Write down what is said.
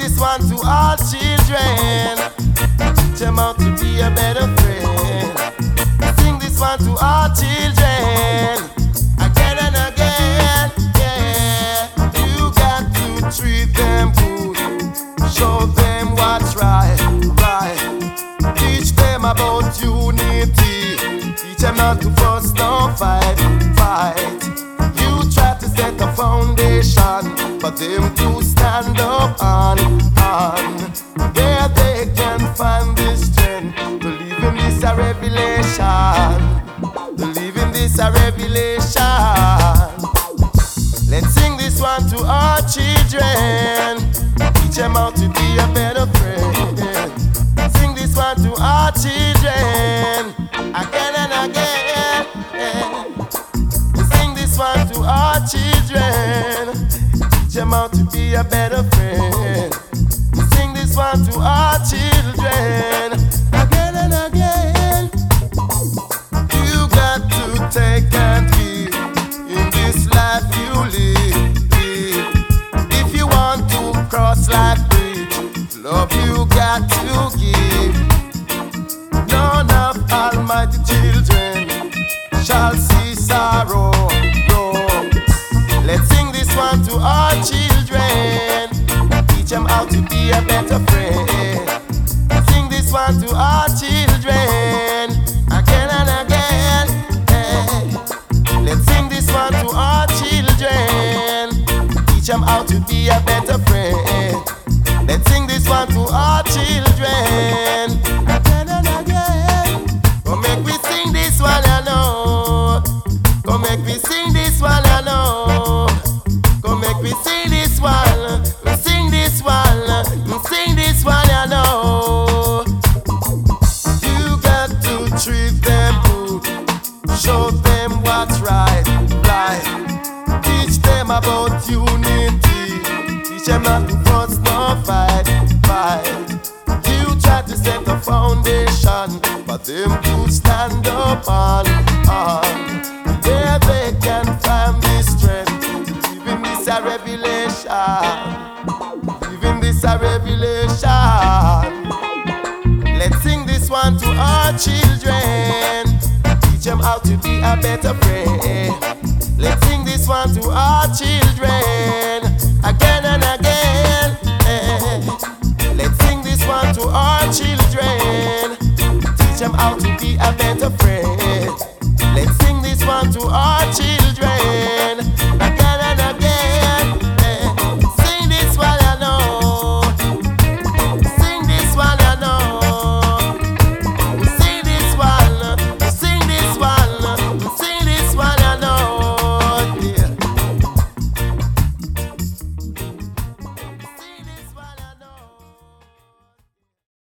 this one to all children. Teach them how to be a better friend. Sing this one to all children. Again and again, yeah. You got to treat them good. Show them what's right, right. Teach them about unity. Teach them not to fuss, no fight, fight. You try to set a foundation for them to stand up on. Where they can find this strength. Believe in this a revelation. Believe in this a revelation. Let's sing this one to our children. Teach them how to be a better friend. Sing this one to our children. Again and again. Sing this one to our children. Teach them how to be a better friend. Sing this one to our children. Again and again. You got to take and give in this life you live. If you want to cross like bridge, love you got to give. None of almighty children shall see sorrow. No. Let's sing this one to our children. Teach them how to be a better friend. Sing this one to our children. Again and again. Let's sing this one to our children. Teach them how to be a better friend. Let's sing this one to our children. Again and again. Come make me sing this one, I know. Come make me sing this one, I know. Come make me sing this one. Sing this one. Sing this one, I know. You got to treat them good. Show them what's right, right. Teach them about unity. Teach them not to fuss, no fight, fight. You try to set a foundation for them to stand up on. Where they can find this strength. Even this a revelation. Even this a revelation. Let's sing this one to our children. Teach them how to be a better friend. Let's sing this one to our children. Again and again. Let's sing this one to our children. Teach them how to